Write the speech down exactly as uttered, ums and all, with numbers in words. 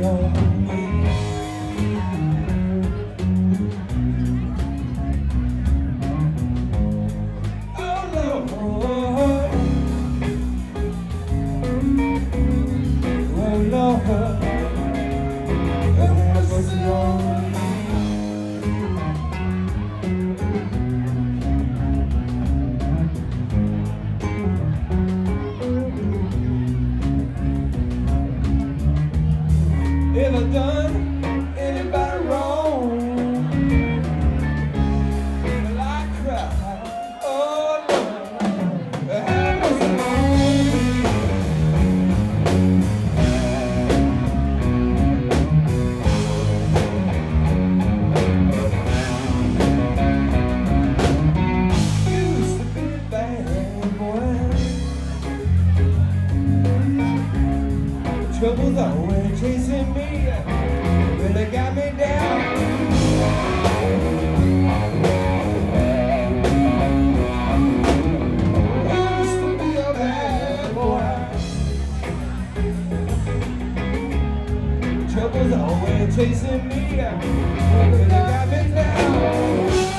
on me. Oh Lord, oh Lord, have mercy on me. If I've done anybody wrong, well, I cry, oh Lord, have mercy on me. Used to be a bad boy, trouble's always chasing me. Really got me down. Used to be a bad boy. Trouble's always chasing me. Really got me down.